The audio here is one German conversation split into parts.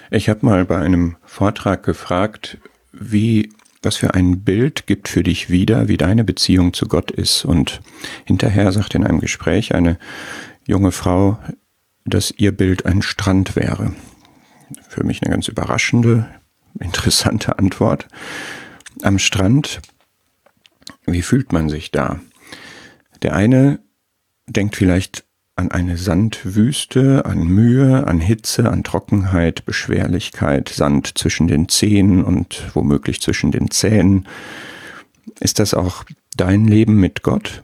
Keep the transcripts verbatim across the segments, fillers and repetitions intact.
Ich habe mal bei einem Vortrag gefragt, wie, was für ein Bild gibt für dich wieder, wie deine Beziehung zu Gott ist. Und hinterher sagte in einem Gespräch eine junge Frau, dass ihr Bild ein Strand wäre. Für mich eine ganz überraschende, interessante Antwort. Am Strand, wie fühlt man sich da? Der eine denkt vielleicht an eine Sandwüste, an Mühe, an Hitze, an Trockenheit, Beschwerlichkeit, Sand zwischen den Zehen und womöglich zwischen den Zähnen. Ist das auch dein Leben mit Gott?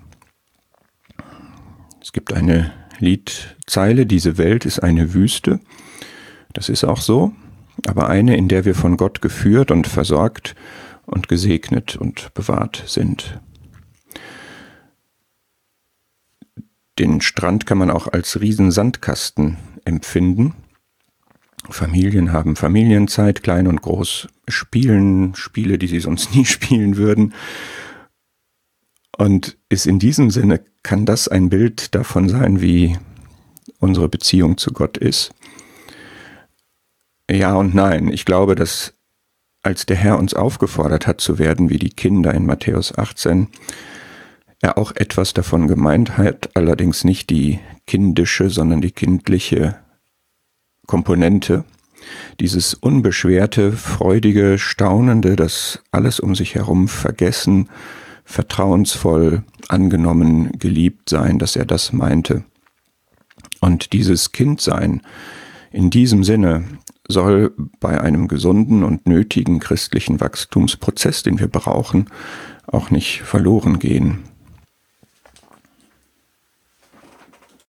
Es gibt eine Liedzeile, diese Welt ist eine Wüste. Das ist auch so, aber eine, in der wir von Gott geführt und versorgt und gesegnet und bewahrt sind. Den Strand kann man auch als Riesensandkasten empfinden. Familien haben Familienzeit, klein und groß spielen, Spiele, die sie sonst nie spielen würden. Und ist in diesem Sinne, kann das ein Bild davon sein, wie unsere Beziehung zu Gott ist? Ja und nein. Ich glaube, dass als der Herr uns aufgefordert hat zu werden wie die Kinder in Matthäus achtzehn, er auch etwas davon gemeint hat, allerdings nicht die kindische, sondern die kindliche Komponente, dieses unbeschwerte, freudige, staunende, das alles um sich herum vergessen, vertrauensvoll angenommen, geliebt sein, dass er das meinte. Und dieses Kindsein in diesem Sinne soll bei einem gesunden und nötigen christlichen Wachstumsprozess, den wir brauchen, auch nicht verloren gehen.